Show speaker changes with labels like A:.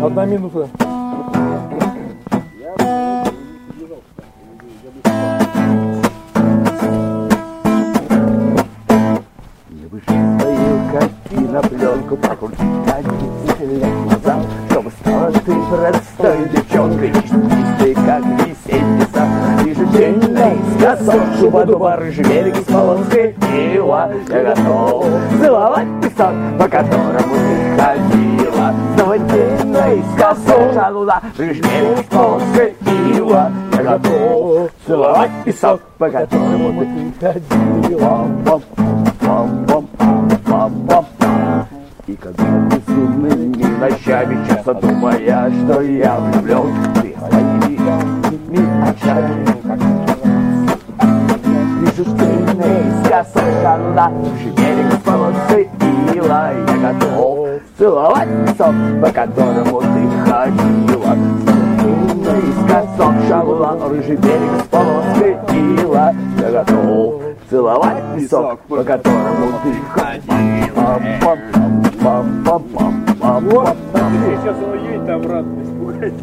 A: 1 минута.
B: Я бы свою кинопленку покрутить глаза, чтобы стала ты простой девчонкой, чистой, как весенний сад. Вижу день наискосок, шуба-дуба, рыжий берег с полоской ила. Я готов целовать песок, по которому ты ходила. Снова день наискосок, шалуда, рыжий берег с полоской ила. Я готов целовать песок, по которому ты ходила. И когда безумными ночами, часто думая, что я влюблен, ты своими очами вижу, что ты наискосок, шалуда, рыжий берег с полосой ила. Я готов целовать песок, по которому ты ходила. Наискосок, шалуда, рыжий берег с полоской ила. Я готов целовать песок, по которому ты ходила.
A: Вот, сейчас он едет обратно, испугать.